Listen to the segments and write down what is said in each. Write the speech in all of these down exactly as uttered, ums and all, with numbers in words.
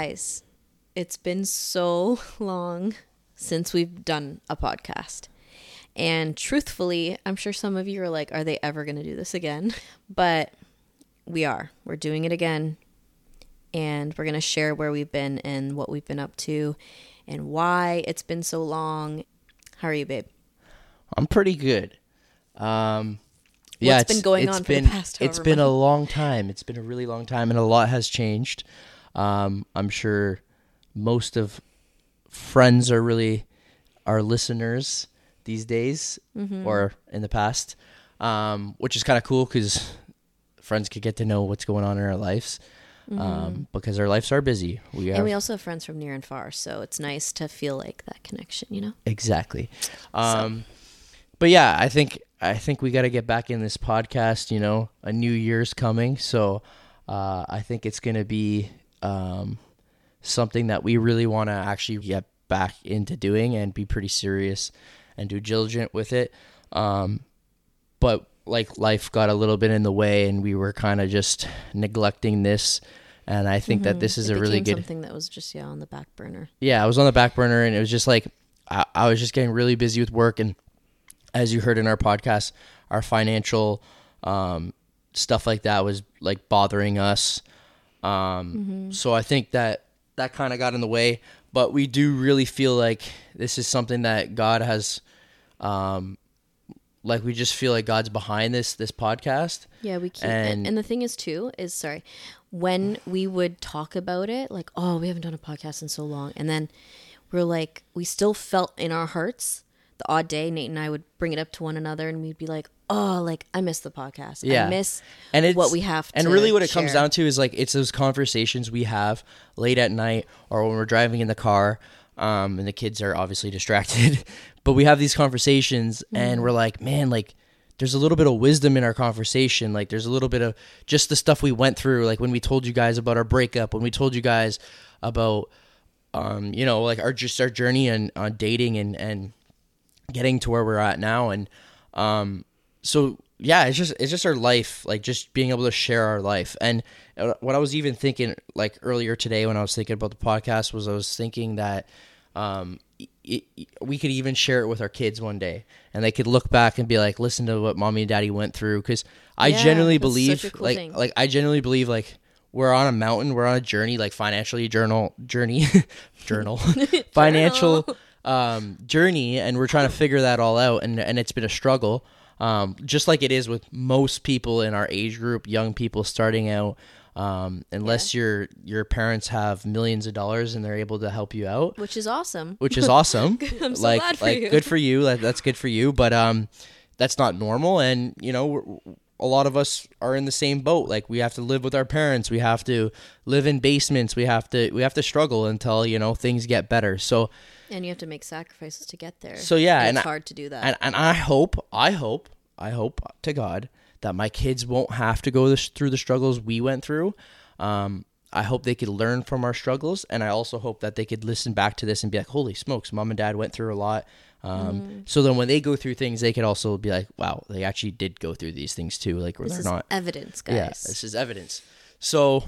Guys, it's been so long since we've done a podcast. And truthfully, I'm sure some of you are like, are they ever going to do this again? But we are. We're doing it again. And we're going to share where we've been and what we've been up to and why it's been so long. How are you, babe? I'm pretty good. Um, yeah, What's been going on been, for the past It's however been month? a long time. It's been a really long time, and a lot has changed. Um, I'm sure most of friends are really our listeners these days, mm-hmm. or in the past, um, which is kind of cool because friends could get to know what's going on in our lives. Mm-hmm. Um, because our lives are busy. We have, and we also have friends from near and far, so it's nice to feel like that connection, you know? Exactly. Um, so. But yeah, I think I think we got to get back in this podcast. You know, a new year's coming, so uh, I think it's going to be um, something that we really want to actually get back into doing and be pretty serious and do diligent with it. Um, but like life got a little bit in the way, and we were kind of just neglecting this. And I think mm-hmm. that this is it a really good something that was just yeah on the back burner. Yeah, I was on the back burner, and it was just like I, I was just getting really busy with work. And as you heard in our podcast, our financial um, stuff like that was like bothering us. Um, mm-hmm. So I think that that kind of got in the way. But we do really feel like this is something that God has. Um, Like, we just feel like God's behind this this podcast. Yeah, we keep and, it. And the thing is, too, is, sorry, when we would talk about it, like, oh, we haven't done a podcast in so long. And then we're like, we still felt in our hearts the odd day, Nate and I would bring it up to one another, and we'd be like, oh, like, I miss the podcast. Yeah. I miss and it's, what we have to And really what it share. comes down to is, like, it's those conversations we have late at night or when we're driving in the car. Um, and the kids are obviously distracted, but we have these conversations mm. and we're like, man, like there's a little bit of wisdom in our conversation. Like there's a little bit of just the stuff we went through. Like when we told you guys about our breakup, when we told you guys about, um, you know, like our, just our journey and on dating and, and getting to where we're at now. And, um, so yeah, it's just, it's just our life, like just being able to share our life. And what I was even thinking like earlier today when I was thinking about the podcast was I was thinking that, um, it, it, we could even share it with our kids one day and they could look back and be like, listen to what mommy and daddy went through. Cause I yeah, genuinely believe cool like, thing. like I genuinely believe like we're on a mountain, we're on a journey, like financially journal journey, journal, financial, um, journey. And we're trying to figure that all out. And, and it's been a struggle. Um, just like it is with most people in our age group, young people starting out, um, unless yeah. your your parents have millions of dollars and they're able to help you out, which is awesome. Which is awesome. I'm so like, glad for like you. Good for you. Like, that's good for you. But um, that's not normal. And you know, we're, a lot of us are in the same boat. Like we have to live with our parents. We have to live in basements. We have to we have to struggle until you know things get better. So. And you have to make sacrifices to get there. So yeah, and and it's I, hard to do that. And, and I hope, I hope, I hope to God that my kids won't have to go this, through the struggles we went through. Um, I hope they could learn from our struggles, and I also hope that they could listen back to this and be like, "Holy smokes, mom and dad went through a lot." Um, mm. So then when they go through things, they could also be like, "Wow, they actually did go through these things too." Like, this they're is not evidence, guys. Yeah, this is evidence. So,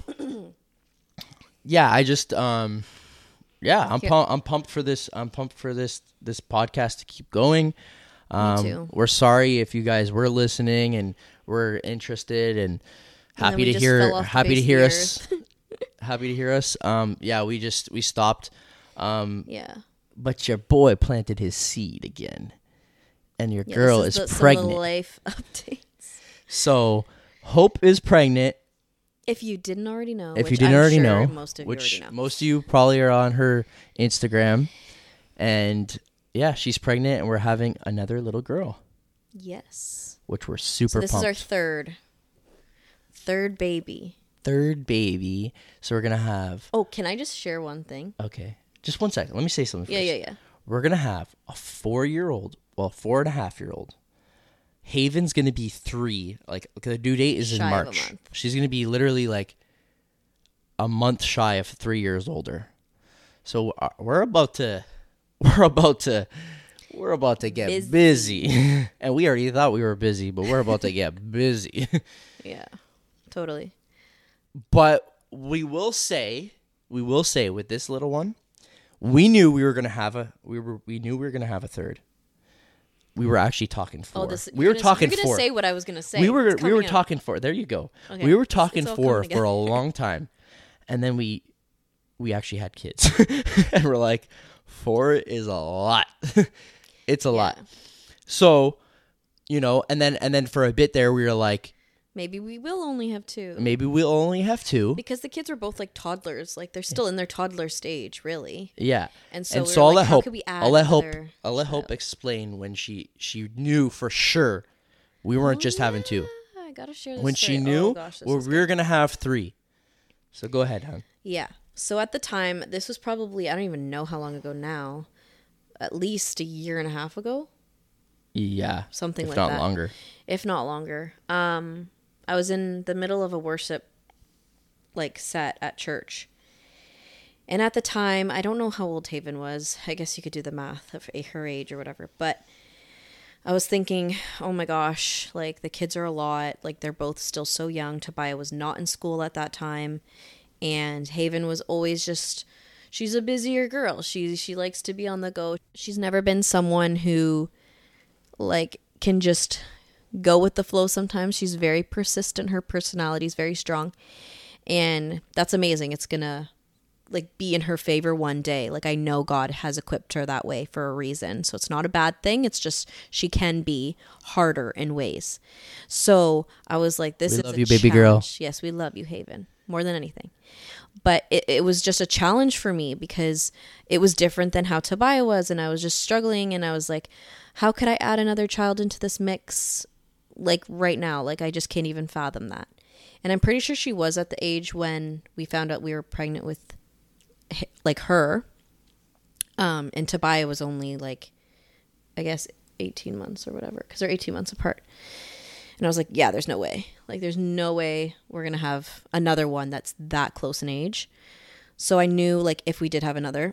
yeah, I just. Um, Yeah, I'm pumped. I'm pumped for this. I'm pumped for this this podcast to keep going. Um, Me too. We're sorry if you guys were listening and were interested and happy and to hear happy to hear us. happy to hear us. Um, yeah, we just we stopped. Um, yeah. But your boy planted his seed again, and your yeah, girl is, is the, pregnant. Some of the life updates. So Hope is pregnant. If you didn't already know, if which you didn't I'm already sure know, most of which you already know. most of you probably are on her Instagram, and yeah, she's pregnant, and we're having another little girl. Yes, which we're super. So this pumped. is our third, third baby. Third baby. So we're gonna have. Oh, can I just share one thing? Okay, just one second. Let me say something. Yeah, first. yeah, yeah. We're gonna have a four-year-old, well, four and a half-year-old. Haven's gonna be three. Like the due date is shy in March. Of a month. She's gonna be literally like a month shy of three years older. So we're about to, we're about to, we're about to get busy, busy. And we already thought we were busy, but we're about to get busy. Yeah, totally. But we will say we will say with this little one, we knew we were gonna have a we were we knew we were gonna have a third. We were actually talking four. Oh, this, we were gonna, talking you're gonna four. Say what I was gonna say. We were It's we were coming out. talking four. There you go. Okay. We were It's- talking it's all four coming for a together. long time, and then we we actually had kids, and we're like, four is a lot. It's a lot. So, you know, and then and then for a bit there, we were like, Maybe we will only have two. maybe we'll only have two. Because the kids were both like toddlers. Like they're still in their toddler stage, really. Yeah. And so, and we so were I'll like, let how Hope. could we add I'll let Hope. another I'll let Hope child? explain when she she knew for sure we weren't Oh, just having two. yeah, I gotta share this When story. she knew oh, gosh, this well, is we were gonna have three. So go ahead, hon. Yeah. So at the time, this was probably, I don't even know how long ago now, at least a year and a half ago, Yeah. something if like not that. longer. If not longer. Um, I was in the middle of a worship like set at church. And at the time, I don't know how old Haven was. I guess you could do the math of her age or whatever. But I was thinking, oh my gosh, like the kids are a lot. Like they're both still so young. Tobiah was not in school at that time. And Haven was always just, she's a busier girl. She she likes to be on the go. She's never been someone who like can just go with the flow sometimes. She's very persistent. Her personality is very strong. And that's amazing. It's going to like be in her favor one day. Like I know God has equipped her that way for a reason. So it's not a bad thing. It's just she can be harder in ways. So I was like, this We is love a you, baby girl. challenge. Yes, we love you, Haven, more than anything. But it, it was just a challenge for me because it was different than how Tobiah was. And I was just struggling. And I was like, how could I add another child into this mix? Like right now, like I just can't even fathom that. And I'm pretty sure she was at the age when we found out we were pregnant with like her. Um, and Tobiah was only like, I guess eighteen months or whatever, because they're eighteen months apart. And I was like, yeah, there's no way. Like, there's no way we're going to have another one that's that close in age. So I knew like if we did have another,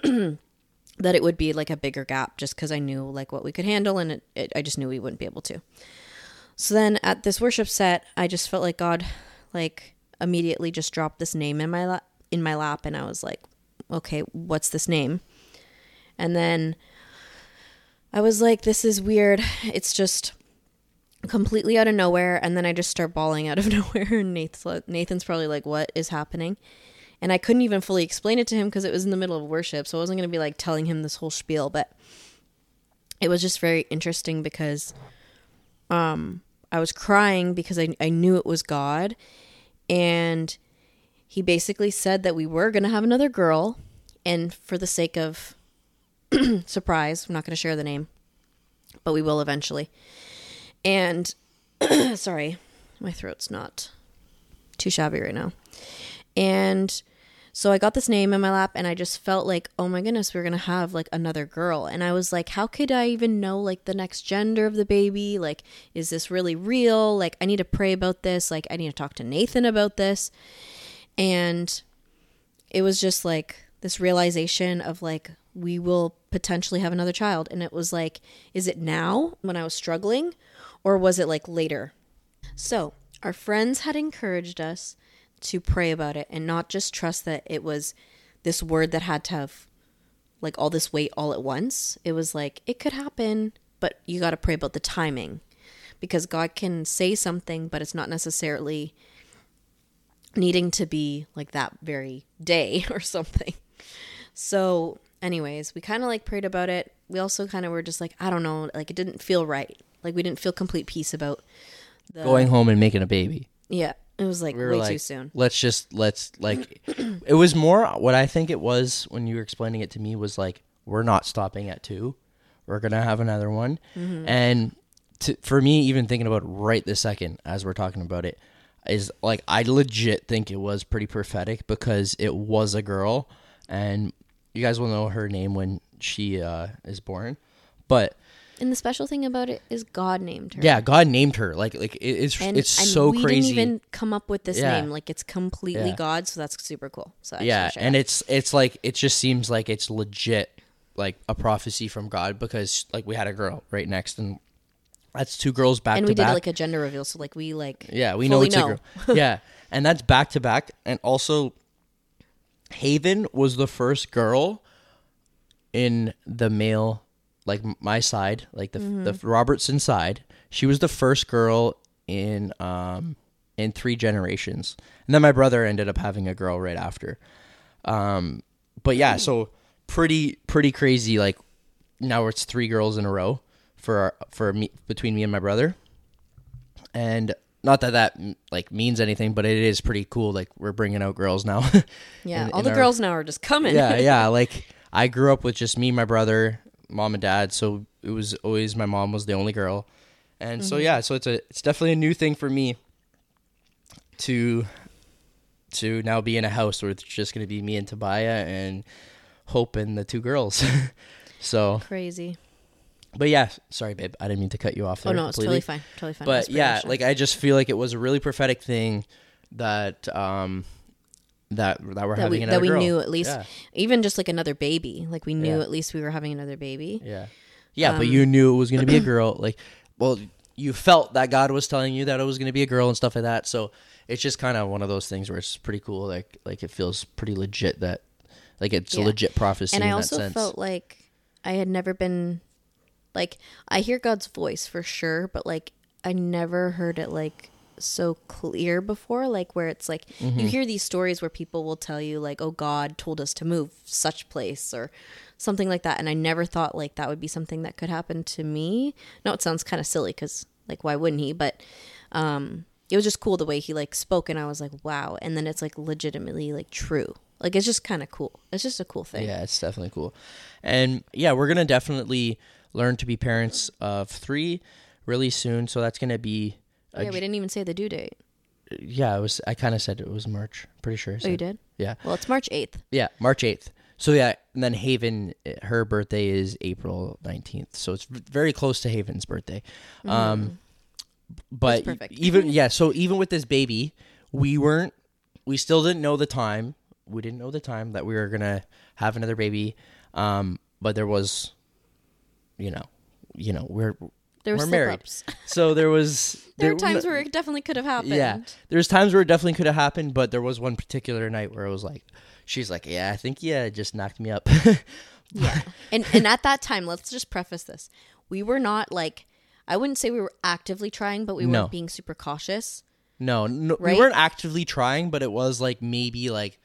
that it would be like a bigger gap just because I knew like what we could handle. And it, it, I just knew we wouldn't be able to. So then at this worship set, I just felt like God, like immediately just dropped this name in my lap, in my lap. And I was like, okay, what's this name? And then I was like, this is weird. It's just completely out of nowhere. And then I just start bawling out of nowhere. And Nathan's, Nathan's probably like, what is happening? And I couldn't even fully explain it to him because it was in the middle of worship. So I wasn't going to be like telling him this whole spiel, but it was just very interesting because, um, I was crying because I, I knew it was God. And he basically said that we were going to have another girl. And for the sake of surprise, I'm not going to share the name, but we will eventually. And sorry, my throat's not too shabby right now. And so I got this name in my lap and I just felt like, oh my goodness, we're going to have like another girl. And I was like, how could I even know like the next gender of the baby? Like, is this really real? Like, I need to pray about this. Like, I need to talk to Nathan about this. And it was just like this realization of like, we will potentially have another child. And it was like, is it now when I was struggling or was it like later? So our friends had encouraged us to pray about it and not just trust that it was this word that had to have like all this weight all at once. It was like, it could happen, but you got to pray about the timing because God can say something, but it's not necessarily needing to be like that very day or something. So anyways, we kind of like prayed about it. We also kind of were just like, I don't know, like it didn't feel right. Like we didn't feel complete peace about the, Going home and making a baby. Yeah. It was like We were way like, too soon. Let's just let's like it was more what I think it was when you were explaining it to me was like we're not stopping at two. We're going to have another one. Mm-hmm. And to, for me even thinking about it right this second as we're talking about it is like I legit think it was pretty prophetic because it was a girl and you guys will know her name when she uh, is born. But and the special thing about it is God named her. Yeah, God named her. Like, like it, it's and, it's and so we crazy. We didn't even come up with this Yeah. name. Like, it's completely Yeah. God, so that's super cool. So I just yeah, wanna share and that. it's it's like it just seems like it's legit, like a prophecy from God because like we had a girl right next, and that's two girls back and to we did back. like a gender reveal, so like we like Yeah, we know fully it's know. a girl. Yeah, and that's back to back, and also Haven was the first girl in the male, like my side, like the mm-hmm. the Robertson side. She was the first girl in um in three generations, and then my brother ended up having a girl right after. Um, but yeah, so pretty pretty crazy. Like now it's three girls in a row for our, for me between me and my brother, and. Not that that like means anything, but it is pretty cool. Like we're bringing out girls now. Yeah, in, all in the our, girls now are just coming. Yeah, yeah. Like I grew up with just me, my brother, mom, and dad. So it was always my mom was the only girl, and mm-hmm. so yeah, so it's a it's definitely a new thing for me. To to now be in a house where it's just going to be me and Tobiah and Hope and the two girls. So crazy. But yeah, sorry, babe. I didn't mean to cut you off there. Oh, no, it's completely. totally fine. Totally fine. But yeah, like I just feel like it was a really prophetic thing that um that that we're that having we, another that we girl. knew at least, yeah. even just like another baby. Like we knew yeah. at least we were having another baby. Yeah, yeah. Um, but you knew it was going to be a girl. Like, well, you felt that God was telling you that it was going to be a girl and stuff like that. So it's just kind of one of those things where it's pretty cool. Like, like it feels pretty legit that, like, it's yeah. a legit prophecy. And I in also that sense. felt like I had never been. Like, I hear God's voice for sure, but, like, I never heard it, like, so clear before. Like, where it's, like, mm-hmm. you hear these stories where people will tell you, like, oh, God told us to move such place or something like that. And I never thought, like, that would be something that could happen to me. No, it sounds kind of silly because, like, why wouldn't he? But um, it was just cool the way he, like, spoke. And I was like, wow. And then it's, like, legitimately, like, true. Like, it's just kind of cool. It's just a cool thing. Yeah, it's definitely cool. And, yeah, we're going to definitely learn to be parents of three really soon. So that's going to be... Oh, yeah, we didn't even say the due date. Yeah, it was. I kind of said it was March. Pretty sure. Oh, you did? Yeah. Well, it's March eighth. Yeah, March eighth. So, yeah, and then Haven, her birthday is April nineteenth. So it's very close to Haven's birthday. Mm-hmm. Um, but That's perfect. even, yeah, so even with this baby, we weren't, we still didn't know the time. We didn't know the time that we were going to have another baby. Um, but there was... You know, you know, we're there were we're married, ups. So there was there, there were times where it definitely could have happened. Yeah, there's times where it definitely could have happened, but there was one particular night where it was like, she's like, yeah, I think yeah, it just knocked me up. Yeah, and and at that time, let's just preface this: we were not like, I wouldn't say we were actively trying, but we no. weren't being super cautious. No, no, right? We weren't actively trying, but it was like maybe like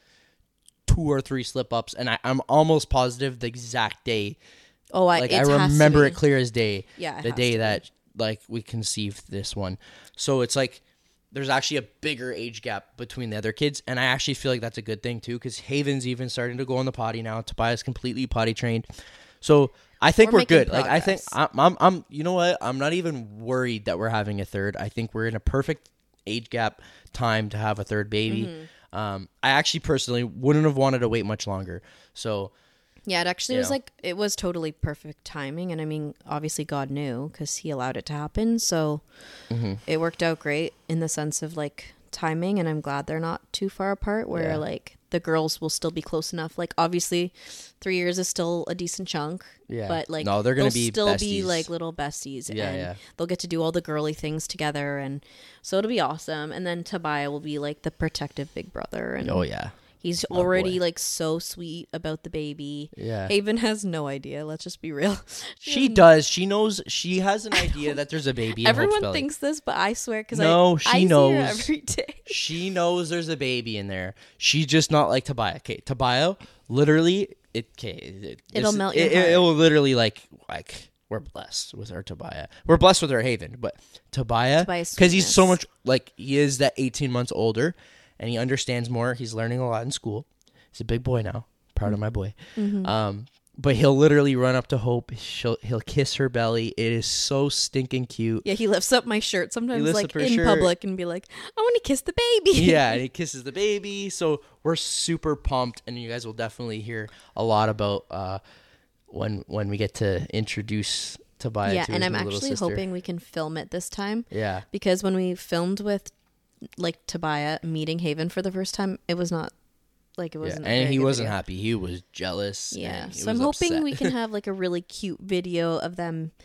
two or three slip ups, and I, I'm almost positive the exact day. Oh, I, like it I has remember to it clear as day. Yeah, it the has day to that like we conceived this one. So it's like there's actually a bigger age gap between the other kids, and I actually feel like that's a good thing too, because Haven's even starting to go on the potty now. Tobias completely potty trained, so I think we're, we're good. Progress. Like I think I'm, I'm, I'm, you know what? I'm not even worried that we're having a third. I think we're in a perfect age gap time to have a third baby. Mm-hmm. Um, I actually personally wouldn't have wanted to wait much longer. So. Yeah, it actually was know. like, it was totally perfect timing. And I mean, obviously God knew because he allowed it to happen. So mm-hmm. it worked out great in the sense of like timing. And I'm glad they're not too far apart where yeah. like the girls will still be close enough. Like obviously three years is still a decent chunk. Yeah. But like no, they're going to be still besties. be like little besties. Yeah, and yeah. they'll get to do all the girly things together. And so it'll be awesome. And then Tobiah will be like the protective big brother. And oh, yeah. He's oh, already boy. like so sweet about the baby. Yeah. Haven has no idea. Let's just be real. She does. She knows. She has an idea that there's a baby. Everyone thinks this, but I swear because no, I, she I knows see her every day. She knows there's a baby in there. She's just not like Tobiah. Okay, Tobiah, literally, it. Okay, it, it'll this, melt your it, heart. It, it will literally like like we're blessed with our Tobiah. We're blessed with our Haven, but Tobiah, because he's so much like he is that eighteen months older, and he understands more. He's learning a lot in school. He's a big boy now. Proud mm-hmm. of my boy. Mm-hmm. Um, but he'll literally run up to Hope. She'll, he'll kiss her belly. It is so stinking cute. Yeah, he lifts up my shirt sometimes, like in shirt. public, and be like, "I want to kiss the baby." Yeah, and he kisses the baby. So we're super pumped, and you guys will definitely hear a lot about uh, when when we get to introduce Tobiah. Yeah, to and his I'm little actually sister. hoping we can film it this time. Yeah, because when we filmed with like Tobiah meeting Haven for the first time, it was not. Like it wasn't, yeah, and he wasn't video. happy. He was jealous. Yeah, so I'm hoping upset. we can have like a really cute video of them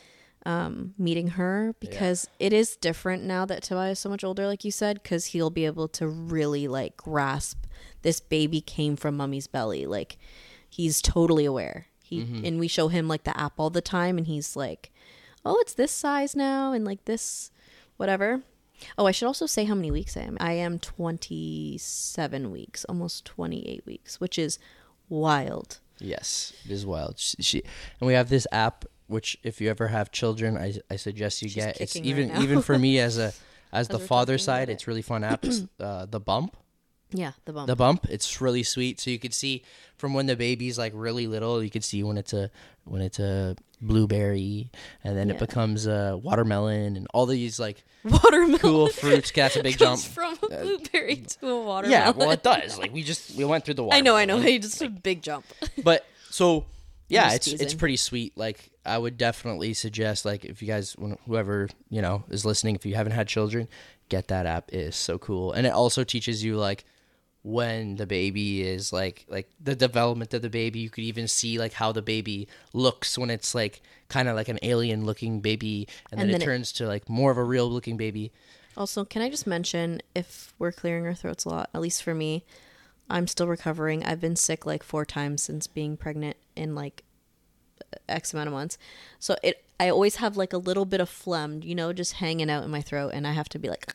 um, meeting her because yeah. it is different now that Tobias is so much older, like you said, because he'll be able to really like grasp this baby came from mommy's belly. Like he's totally aware. He mm-hmm. and we show him like the app all the time, and he's like, "Oh, it's this size now," and like this, whatever. Oh, I should also say how many weeks I am. I am twenty-seven weeks, almost twenty-eight weeks, which is wild. Yes, it is wild. She, she and we have this app, which if you ever have children, I, I suggest you She's get. It's even right even for me as a as, as the father side, it. it's really fun app. uh, the Bump. Yeah, the Bump. The Bump. It's really sweet. So you could see from when the baby's like really little, you could see when it's a when it's a blueberry, and then yeah. it becomes a watermelon, and all these like watermelon cool fruits. That's a big jump from a blueberry uh, to a watermelon. Yeah, well, it does. Like we just we went through the watermelon. I know, I know. It's just a big jump. But so yeah, it's teasing. It's pretty sweet. Like I would definitely suggest, like if you guys, whoever you know is listening, if you haven't had children, get that app. It is so cool, and it also teaches you like when the baby is like like the development of the baby. You could even see like how the baby looks when it's like kind of like an alien looking baby, and, and then, then it turns it, to like more of a real looking baby. Also, can I just mention, if we're clearing our throats a lot, at least for me, I'm still recovering. I've been sick like four times since being pregnant in like X amount of months. So it I always have like a little bit of phlegm, you know, just hanging out in my throat, and I have to be like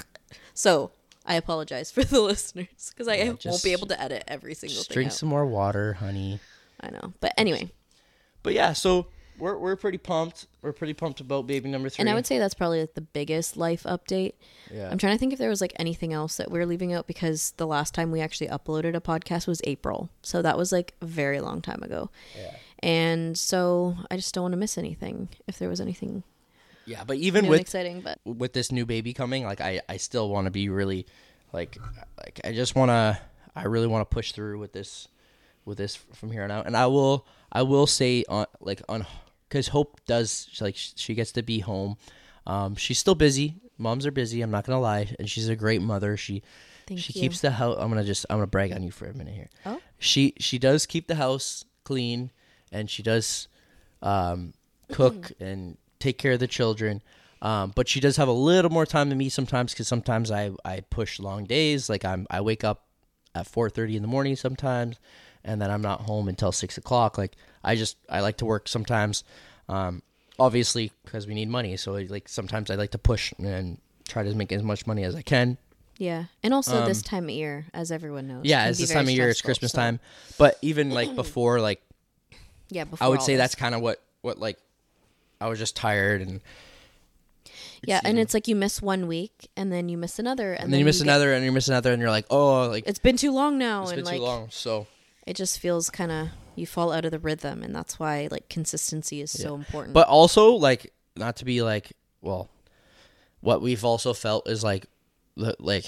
so I apologize for the listeners because I yeah, won't be able to edit every single just thing. Drink out. some more water, honey. I know. But anyway. But yeah, so we're we're pretty pumped. We're pretty pumped about baby number three. And I would say that's probably like the biggest life update. Yeah. I'm trying to think if there was like anything else that we're leaving out, because the last time we actually uploaded a podcast was April. So that was like a very long time ago. Yeah. And so I just don't want to miss anything if there was anything. Yeah, but even with exciting, but with this new baby coming, like I, I still want to be really, like, like I just want to, I really want to push through with this, with this from here on out. And I will, I will say on like on, because Hope does like she gets to be home. Um, she's still busy. Moms are busy. I'm not gonna lie, and she's a great mother. She, Thank she you. keeps the house. I'm gonna just, I'm gonna brag on you for a minute here. Oh. She, she does keep the house clean, and she does, um, cook and take care of the children, um, but she does have a little more time than me sometimes, because sometimes I, I push long days. Like I'm I wake up at four thirty in the morning sometimes, and then I'm not home until six o'clock. Like I just I like to work sometimes, um, obviously because we need money. So like sometimes I like to push and try to make as much money as I can. Yeah, and also um, this time of year, as everyone knows. Yeah, it's this time of year. It's Christmas so. time, but even like before, like yeah, before I would say this. that's kind of what what like. I was just tired, and yeah, and it's like you miss one week, and then you miss another, and, and then, then you miss you another, get... and you miss another, and you're like, oh, like it's been too long now, it's and been like too long, so it just feels kind of you fall out of the rhythm, and that's why like consistency is yeah. so important. But also, like, not to be like, well, what we've also felt is like, like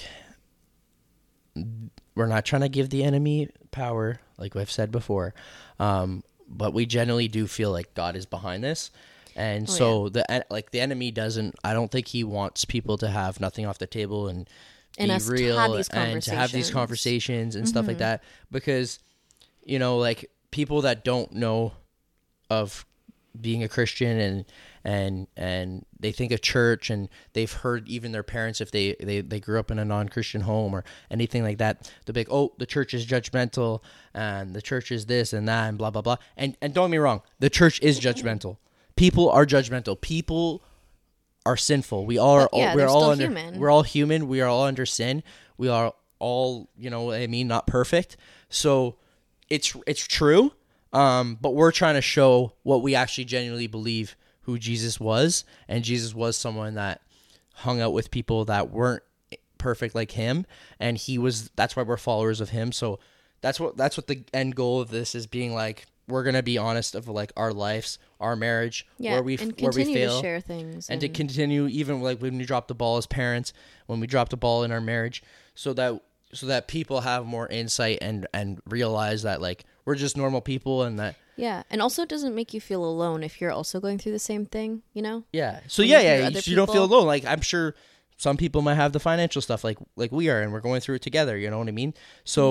we're not trying to give the enemy power, like I've said before, um, but we generally do feel like God is behind this. And oh, so yeah. the like the enemy doesn't. I don't think he wants people to have nothing off the table and, and be real to and to have these conversations and mm-hmm. stuff like that. Because, you know, like people that don't know of being a Christian and and and they think of church, and they've heard even their parents, if they they, they grew up in a non-Christian home or anything like that, they'll be like, oh, the church is judgmental and the church is this and that and blah blah blah. And and don't get me wrong, the church is judgmental. People are judgmental. People are sinful. We all are. Yeah, we're all under. Human. We're all human. We are all under sin. We are all, you know, what I mean, not perfect. So it's it's true. Um, but we're trying to show what we actually genuinely believe who Jesus was, and Jesus was someone that hung out with people that weren't perfect like him, and he was. That's why we're followers of him. So that's what that's what the end goal of this is, being like, we're gonna be honest of like our lives, our marriage, yeah, where we and where we fail, to share things, and, and to continue even like when we drop the ball as parents, when we drop the ball in our marriage, so that so that people have more insight and and realize that like we're just normal people, and that yeah, and also it doesn't make you feel alone if you're also going through the same thing, you know? Yeah. So when yeah, yeah, you, you don't feel alone. Like I'm sure some people might have the financial stuff like like we are, and we're going through it together. You know what I mean? So. Yeah.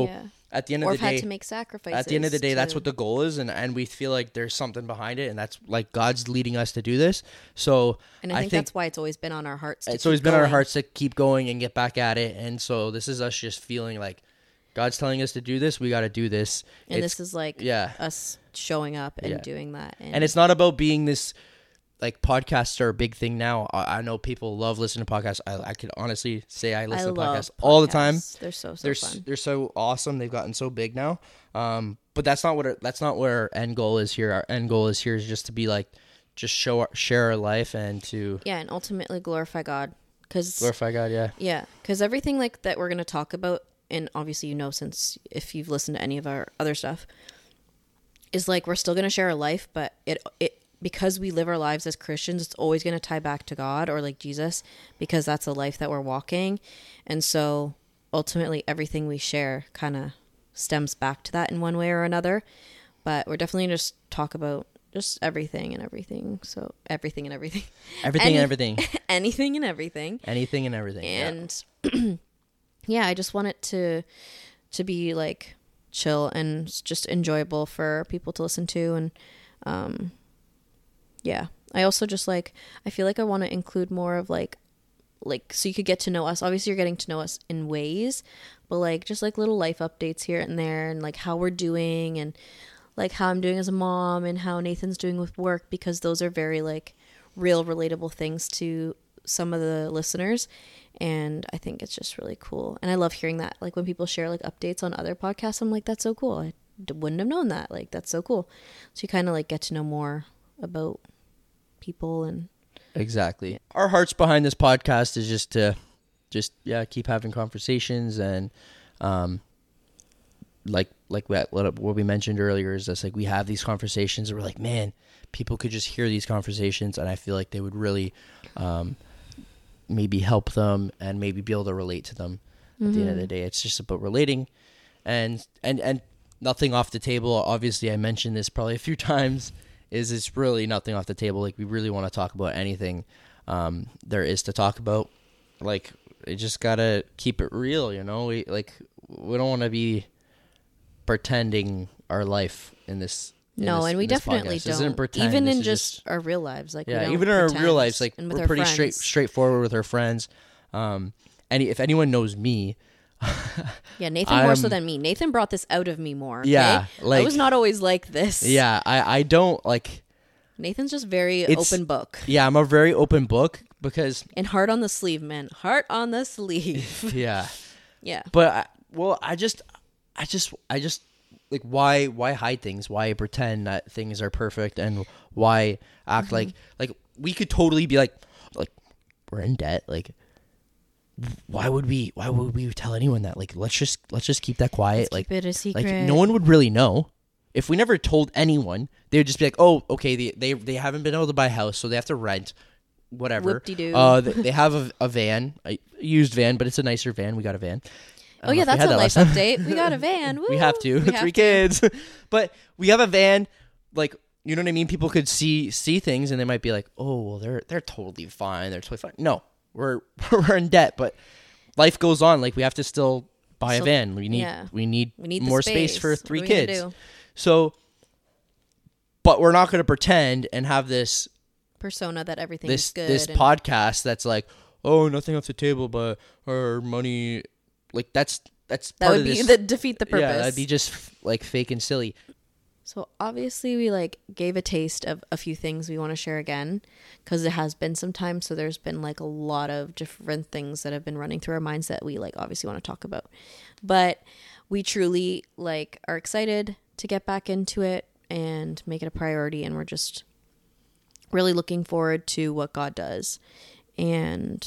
at the end or of the have day, had to make sacrifices. at the end of the day, to, that's what the goal is, and, and we feel like there's something behind it, and that's like God's leading us to do this. So and I think, I think that's why it's always been on our hearts. To it's keep always been on our going. hearts to keep going and get back at it. And so this is us just feeling like God's telling us to do this. We got to do this. And It's- this is like yeah. us showing up and Yeah. doing that. And, And it's not about being this, like, podcasts are a big thing now. I, I know people love listening to podcasts. I, I could honestly say I I listen to love podcasts all the time. podcasts. They're so, so They're fun. s- they're so awesome. They've gotten so big now. Um, but that's not what our, that's not what our end goal is here. Our end goal is here is just to be like, just show our, share our life and to Yeah, and ultimately glorify God. Cause, glorify God. Yeah, yeah, because everything like that we're going to talk about, and obviously you know since if you've listened to any of our other stuff, is like we're still going to share our life, but it it because we live our lives as Christians, it's always going to tie back to God or like Jesus, because that's the life that we're walking. And so ultimately everything we share kind of stems back to that in one way or another. But we're definitely just talk about just everything and everything. So everything and everything. everything Any- and everything, anything and everything. anything and everything. yeah. And yeah, I just want it to to be like chill and s- just enjoyable for people to listen to. And um yeah, I also just like I feel like I want to include more of like like so you could get to know us. Obviously you're getting to know us in ways, but like just like little life updates here and there, and like how we're doing, and like how I'm doing as a mom, and how Nathan's doing with work, because those are very like real relatable things to some of the listeners. And I think it's just really cool. And I love hearing that. Like when people share like updates on other podcasts, I'm like, that's so cool. I d- wouldn't have known that. Like, that's so cool. So you kind of like get to know more about people. And Exactly. Our hearts behind this podcast is just to just yeah, keep having conversations, and um like like what what we mentioned earlier is just like we have these conversations and we're like, man, people could just hear these conversations and I feel like they would really um maybe help them and maybe be able to relate to them. At the end of the day, it's just about relating, and and and nothing off the table. Obviously, I mentioned this probably a few times. Is it's really nothing off the table. Like we really want to talk about anything um, there is to talk about. Like you just gotta keep it real, you know. We like we don't want to be pretending our life in this. in no, this- and we in this definitely podcast. This isn't don't. pretend. Even This in is just, our real lives, like we yeah, don't even in our real pretend. lives, like And with we're our pretty straight friends. straightforward with our friends. Um, any if anyone knows me. Yeah, Nathan more so I'm- than me. Nathan brought this out of me more. Okay? Yeah, I like- was not always like this. Yeah, I, I don't like. Nathan's just very It's- open book Yeah, I'm a very open book because and heart on the sleeve, man. Heart on the sleeve. yeah, Yeah. but I, well, I just, I just, I just like why why hide things? Why pretend that things are perfect and why act Mm-hmm. like like we could totally be like like we're in debt like. Why would we? Why would we tell anyone that? Like, let's just let's just keep that quiet. Let's like, keep it a secret. like no one would really know. If we never told anyone, they would just be like, "Oh, okay, they they, they haven't been able to buy a house, so they have to rent, whatever." Whoop-de-doo. Uh, they, they have a, a van, a used van, but it's a nicer van. We got a van. I Oh don't yeah, know if we that's had a that life last time. update. We got a van. We Woo! have to. We have Three to. kids, but we have a van. Like, you know what I mean? People could see see things, and they might be like, "Oh, well, they're they're totally fine. They're totally fine." No, we're we're in debt, but life goes on. Like we have to still buy a So- van. We need yeah. we need, We need the more space. for What are three we gonna kids. do? So, but we're not going to pretend and have this Persona that everything's this good. this and- podcast that's like, oh, nothing off the table, but our money. Like that's that's that part would of be this. the defeat the purpose. Yeah, that'd be just like fake and silly. So obviously we like gave a taste of a few things we want to share again, because it has been some time. So there's been like a lot of different things that have been running through our minds that we like obviously want to talk about. But we truly like are excited to get back into it and make it a priority. And we're just really looking forward to what God does. And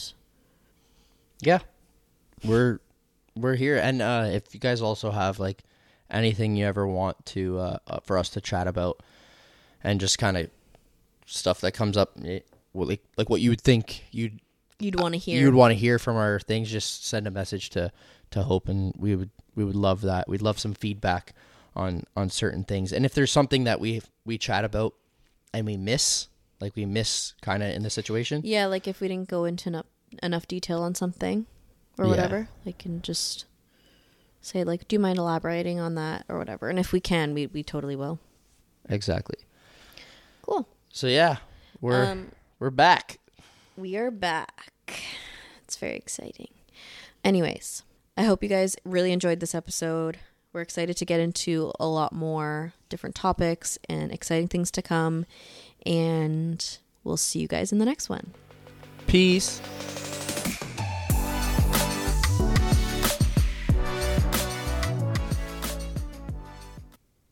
Yeah, we're we're here, and uh, if you guys also have like anything you ever want to uh, uh, for us to chat about, and just kind of stuff that comes up, eh, well, like like what you would think you'd you'd want to hear. you'd want to hear from our things, just send a message to to Hope, and we would we would love that. We'd love some feedback on on certain things, and if there's something that we we chat about and we miss, like we miss kind of in the situation. Yeah, like if we didn't go into enough, enough detail on something or Yeah. whatever, like can just say like, do you mind elaborating on that or whatever? And if we can, we, we totally will. Exactly. Cool. So yeah, we're Um, we're back. We are back. It's very exciting. Anyways, I hope you guys really enjoyed this episode. We're excited to get into a lot more different topics and exciting things to come. And we'll see you guys in the next one. Peace.